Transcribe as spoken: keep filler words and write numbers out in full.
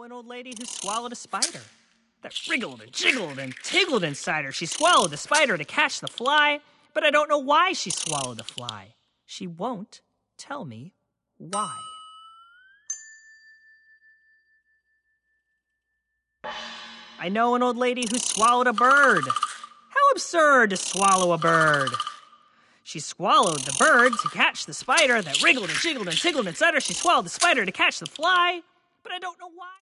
an old lady who swallowed a spider that wriggled and jiggled and tiggled inside her. She swallowed the spider to catch the fly, but I don't know why she swallowed the fly. She won't tell me why. I know an old lady who swallowed a bird. How absurd to swallow a bird. She swallowed the bird to catch the spider that wriggled and jiggled and tiggled inside her. She swallowed the spider to catch the fly, but I don't know why.